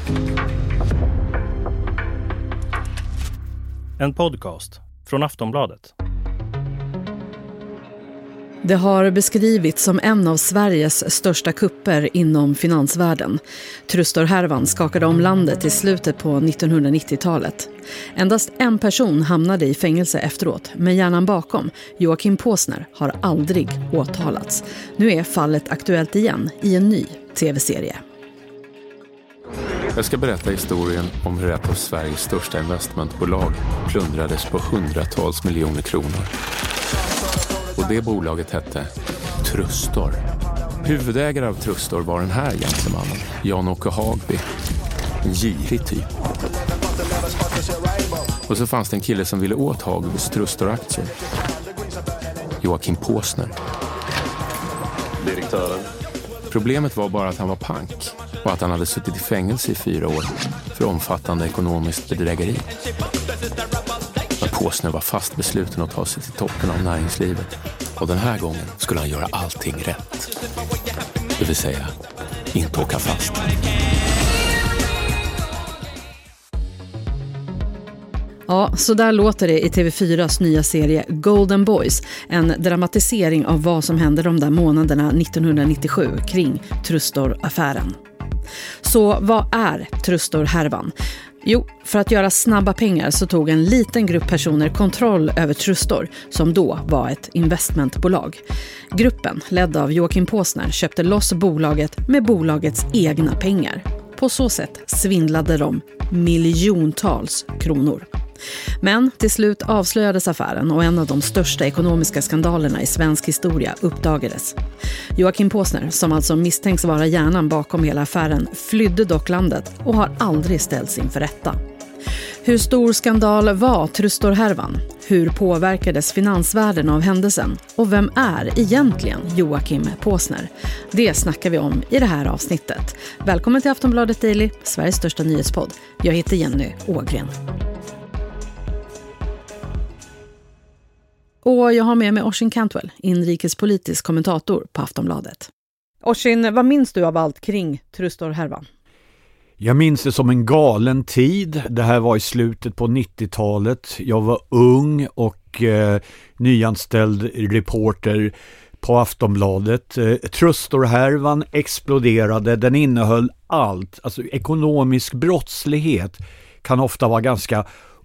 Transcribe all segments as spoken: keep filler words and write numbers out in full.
En podcast från Aftonbladet. Det har beskrivits som en av Sveriges största kupper inom finansvärlden. Trustor-härvan skakade om landet i slutet på nittonhundranittiotalet. Endast en person hamnade i fängelse efteråt, men hjärnan bakom, Joakim Påsner, har aldrig åtalats. Nu är fallet aktuellt igen i en ny tv-serie. Jag ska berätta historien om hur ett av Sveriges största investmentbolag plundrades på hundratals miljoner kronor. Och det bolaget hette Trustor. Huvudägare av Trustor var den här gentlemannen, Jan-Åke Hagby. En girig typ. Och så fanns det en kille som ville åt Hagbys Trustor-aktier. Joakim Påsner. Direktören. Problemet var bara att han var pank och att han hade suttit i fängelse i fyra år för omfattande ekonomiskt bedrägeri. Men Påsner var fast besluten att ta sig till toppen av näringslivet. Och den här gången skulle han göra allting rätt. Det vill säga, inte åka fast. Ja, så där låter det i T V fyras nya serie Golden Boys. En dramatisering av vad som hände de där månaderna nittonhundranittiosju kring Trustor-affären. Så vad är Trustor-härvan? Jo, för att göra snabba pengar så tog en liten grupp personer kontroll över Trustor, som då var ett investmentbolag. Gruppen, ledd av Joakim Påsner, köpte loss bolaget med bolagets egna pengar. På så sätt svindlade de miljontals kronor. Men till slut avslöjades affären och en av de största ekonomiska skandalerna i svensk historia uppdagades. Joakim Påsner, som alltså misstänks vara hjärnan bakom hela affären, flydde dock landet och har aldrig ställts inför rätta. Hur stor skandal var Trustor-härvan? Hur påverkades finansvärlden av händelsen? Och vem är egentligen Joakim Påsner? Det snackar vi om i det här avsnittet. Välkommen till Aftonbladet Daily, Sveriges största nyhetspodd. Jag heter Jenny Ågren. Och jag har med mig Oisin Cantwell, inrikespolitisk kommentator på Aftonbladet. Oisin, vad minns du av allt kring Trustor-härvan? Jag minns det som en galen tid. Det här var i slutet på nittiotalet. Jag var ung och eh, nyanställd reporter på Aftonbladet. Eh, Trustor-härvan exploderade. Den innehöll allt. Alltså ekonomisk brottslighet kan ofta vara ganska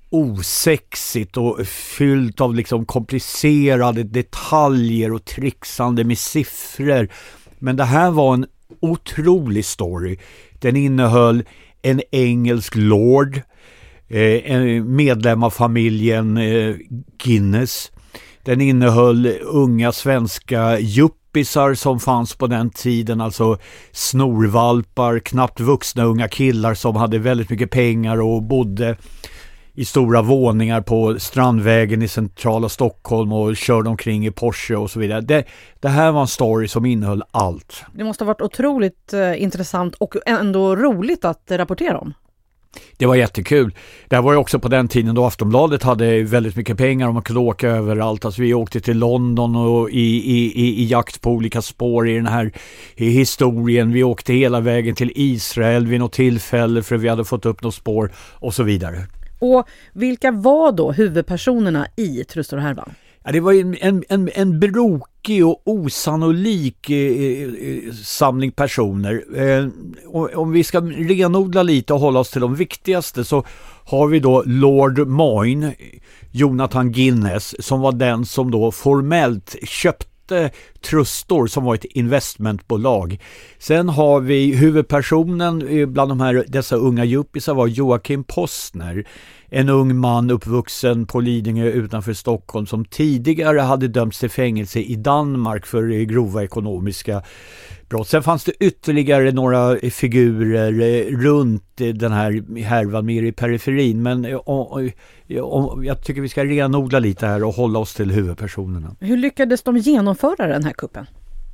osexigt och fyllt av liksom komplicerade detaljer och trixande med siffror. Men det här var en otrolig story. Den innehöll en engelsk lord, eh, en medlem av familjen eh, Guinness. Den innehöll unga svenska yuppisar som fanns på den tiden, alltså snorvalpar, knappt vuxna unga killar som hade väldigt mycket pengar och bodde i stora våningar på Strandvägen i centrala Stockholm och körde omkring i Porsche och så vidare. Det, det här var en story som innehöll allt. Det måste ha varit otroligt eh, intressant och ändå roligt att rapportera om. Det var jättekul. Det var ju också på den tiden då Aftonbladet hade väldigt mycket pengar och man kunde åka överallt. Alltså vi åkte till London och i, i, i, i jakt på olika spår i den här i historien. Vi åkte hela vägen till Israel vid något tillfälle för vi hade fått upp något spår och så vidare. Och vilka var då huvudpersonerna i Trustor-härvan? Ja, det var en, en, en, en brokig och osannolik eh, samling personer. Eh, om vi ska renodla lite och hålla oss till de viktigaste så har vi då Lord Moyne, Jonathan Guinness, som var den som då formellt köpte Trustor som var ett investmentbolag. Sen har vi huvudpersonen bland de här, dessa unga yuppisar var Joakim Påsner. En ung man uppvuxen på Lidingö utanför Stockholm som tidigare hade dömts till fängelse i Danmark för grova ekonomiska brott. Sen fanns det ytterligare några figurer runt den här härvan mer i periferin. Men och, och, jag tycker vi ska renodla lite här och hålla oss till huvudpersonerna. Hur lyckades de genomföra den här kuppen?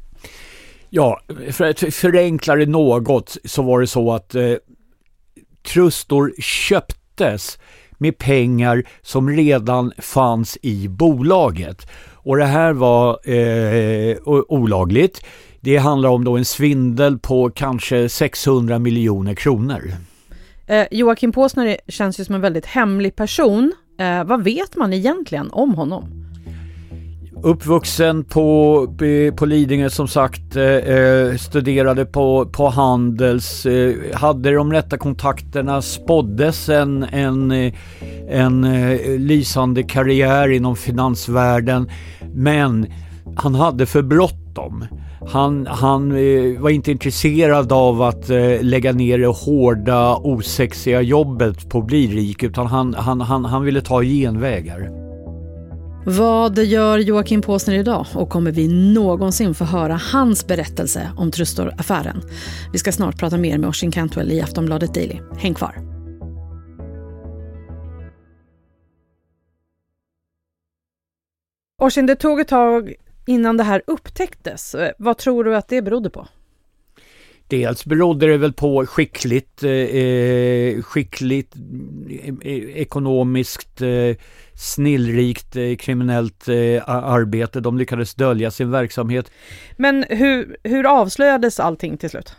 Ja, för att förenkla det något så var det så att eh, Trustor köptes med pengar som redan fanns i bolaget. Och det här var eh, olagligt. Det handlar om då en svindel på kanske sexhundra miljoner kronor. Eh, Joakim Påsner känns ju som en väldigt hemlig person. Eh, vad vet man egentligen om honom? Uppvuxen på, på Lidingö som sagt, eh, studerade på, på Handels, eh, hade de rätta kontakterna, spåddes en, en, en eh, lysande karriär inom finansvärlden, men han hade för bråttom. Han, han eh, var inte intresserad av att eh, lägga ner det hårda, osexiga jobbet på att bli rik, utan han, han, han, han ville ta genvägar. Vad gör Joakim Påsner idag och kommer vi någonsin få höra hans berättelse om Trustor-affären? Vi ska snart prata mer med Oisin Cantwell i Aftonbladet Daily. Häng kvar! Oisin, det tog ett tag innan det här upptäcktes. Vad tror du att det berodde på? Dels berodde det väl på skickligt, eh, skickligt eh, ekonomiskt, eh, snillrikt eh, kriminellt eh, arbete. De lyckades dölja sin verksamhet. Men hur, hur avslöjades allting till slut?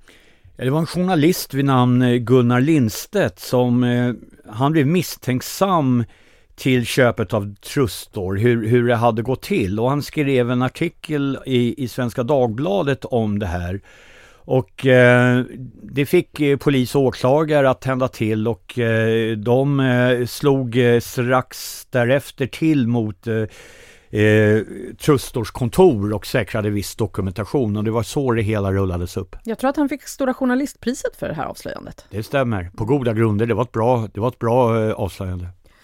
Ja, det var en journalist vid namn Gunnar Lindstedt som eh, han blev misstänksam till köpet av Trustor, hur, hur det hade gått till. Och han skrev en artikel i, i Svenska Dagbladet om det här. Och eh, det fick eh, polis och åklagare att tända till, och eh, de eh, slog eh, strax därefter till mot eh, eh, Trustors kontor och säkrade viss dokumentation, och det var så det hela rullades upp. Jag tror att han fick Stora journalistpriset för det här avslöjandet. Det stämmer, på goda grunder. Det var ett bra, det var ett bra eh, avslöjande.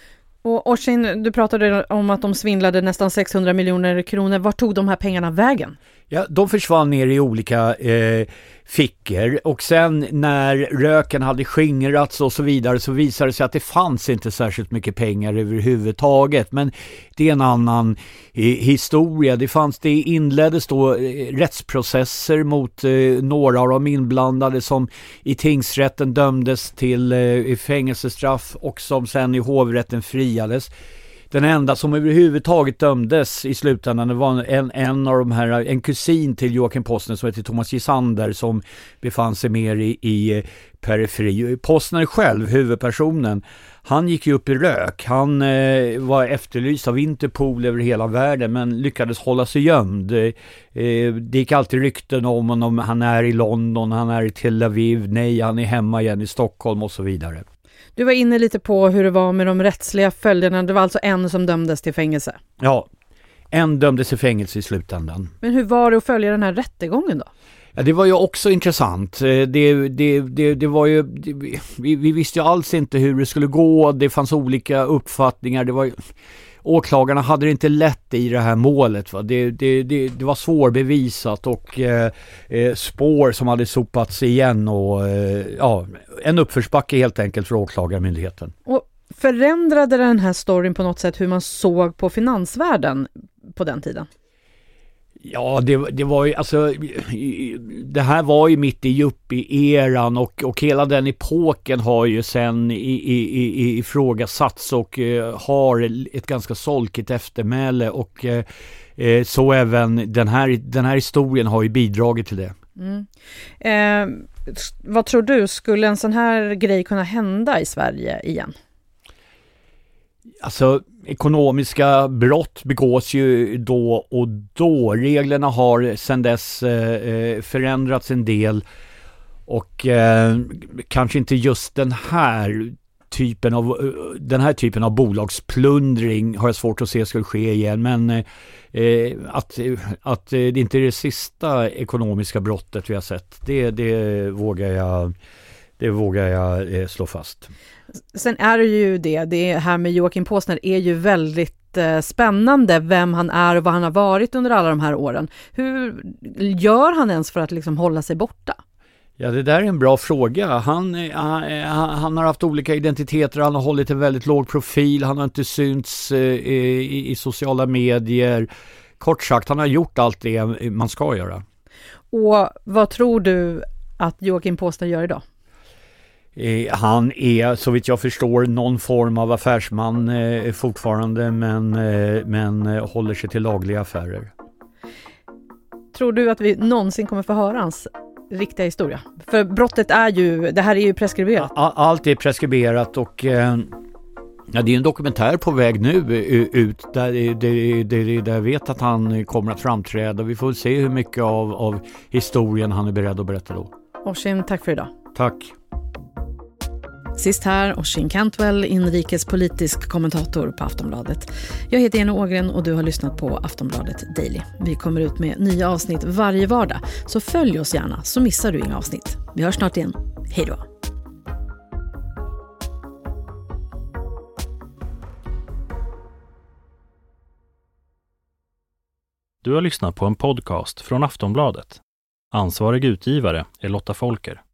Och Oisin, du pratade om att de svindlade nästan sexhundra miljoner kronor. Var tog de här pengarna vägen? Ja, de försvann ner i olika eh, fickor, och sen när röken hade skingrats och så vidare så visade det sig att det fanns inte särskilt mycket pengar överhuvudtaget. Men det är en annan eh, historia. Det fanns, det inleddes då eh, rättsprocesser mot eh, några av de inblandade som i tingsrätten dömdes till eh, fängelsestraff och som sen i hovrätten friades. Den enda som överhuvudtaget dömdes i slutändan var en, en av de här, en kusin till Joakim Påsner som heter Thomas Gisander, som befann sig mer i, i periferi. Påsner själv, huvudpersonen, han gick ju upp i rök. Han eh, var efterlyst av Interpol över hela världen, men lyckades hålla sig gömd. Eh, det gick alltid rykten om honom. Han är i London, han är i Tel Aviv, nej, han är hemma igen i Stockholm och så vidare. Du var inne lite på hur det var med de rättsliga följderna. Det var alltså en som dömdes till fängelse. Ja, en dömdes till fängelse i slutändan. Men hur var det att följa den här rättegången då? Ja, det var ju också intressant. Det, det, det, det var ju, det, vi, vi visste ju alls inte hur det skulle gå. Det fanns olika uppfattningar. Det var, åklagarna hade det inte lätt i det här målet. Va? Det, det, det, det var svårbevisat, och eh, spår som hade sopats igen, och eh, ja, en uppförsbacke helt enkelt för åklagarmyndigheten. Och förändrade den här storyn på något sätt hur man såg på finansvärlden på den tiden? Ja, det, det var ju, alltså, det här var ju mitt i yuppie-eran, och, och hela den epoken har ju sen i, i, i, ifrågasatts och eh, har ett ganska solkigt eftermäle, och eh, så även den här, den här historien har ju bidragit till det. Mm. Eh, vad tror du, skulle en sån här grej kunna hända i Sverige igen? Alltså, ekonomiska brott begås ju då och då. Reglerna har sedan dess eh, förändrats en del, och eh, kanske inte just den här typen av den här typen av bolagsplundring har jag svårt att se skulle ske igen, men eh, att, att det inte är det sista ekonomiska brottet vi har sett, det, det vågar jag det vågar jag eh, slå fast. Sen är det ju det, det här med Joakim Påsner är ju väldigt eh, spännande, vem han är och vad han har varit under alla de här åren. Hur gör han ens för att liksom hålla sig borta? Ja, det där är en bra fråga. Han, han, han har haft olika identiteter, han har hållit en väldigt låg profil, han har inte synts eh, i, i sociala medier. Kort sagt, han har gjort allt det man ska göra. Och vad tror du att Joakim Påsner gör idag? Han är, så vitt jag förstår, någon form av affärsman eh, fortfarande, men, eh, men eh, håller sig till lagliga affärer. Tror du att vi någonsin kommer få höra hans riktiga historia? För brottet är ju, det här är ju preskriberat. Allt är preskriberat och eh, ja, det är en dokumentär på väg nu ut där, där, där, där jag vet att han kommer att framträda. Vi får se hur mycket av, av historien han är beredd att berätta då. Oisin, tack för idag. Tack. Sist här, Oisin Cantwell, inrikespolitisk kommentator på Aftonbladet. Jag heter Jenny Ågren och du har lyssnat på Aftonbladet Daily. Vi kommer ut med nya avsnitt varje vardag, så följ oss gärna så missar du inga avsnitt. Vi hörs snart igen. Hej då! Du har lyssnat på en podcast från Aftonbladet. Ansvarig utgivare är Lotta Folker.